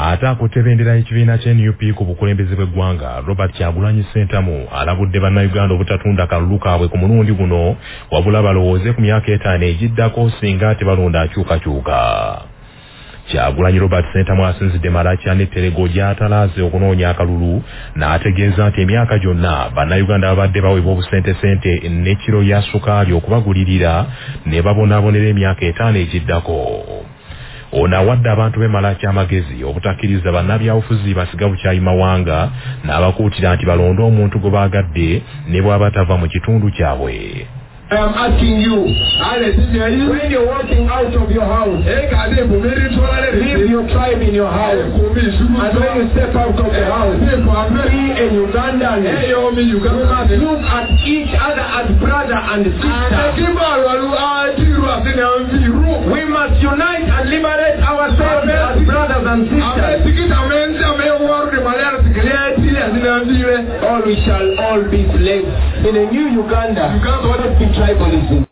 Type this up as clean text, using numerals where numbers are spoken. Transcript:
ate akutebendera ekibiina ky'NUP ku bukulembeze bw'eggwanga Robert Kyagulanyi Ssentamu alabudde bannayuganda obutatunda kalulu kaabwe ku mulundi guno wabula balowooze ku myaka 5 egiddako singa tebalonda akyukakyuka. Kyagulanyi Robert Ssentamu asinzidde Maracha ne Terego gy'atalaaze okunoonya akalulu n'ategeeza nti emyaka gyonna bannayuganda babadde baweebwa obusente ne kiro ya sukaali okubagulirira ne babonaabonera emyaka 5 egiddako. Ono awadde abantu b'e Maracha amagezi obutakkiriza bannabyabufuzi basiga bukyayi mawanga n'abakuutira nti balonde omuntu gwe baagadde ne bw'aba tava mu kitundu kyabwe. I am asking you, when you're walking out of your house, leave your tribe in your house, and when you step out of the house, be a Ugandan. You must look at each other as brother and sister. We must unite and liberate ourselves as brothers and sisters. Or we shall all be slaves. In a new Uganda, tribalism.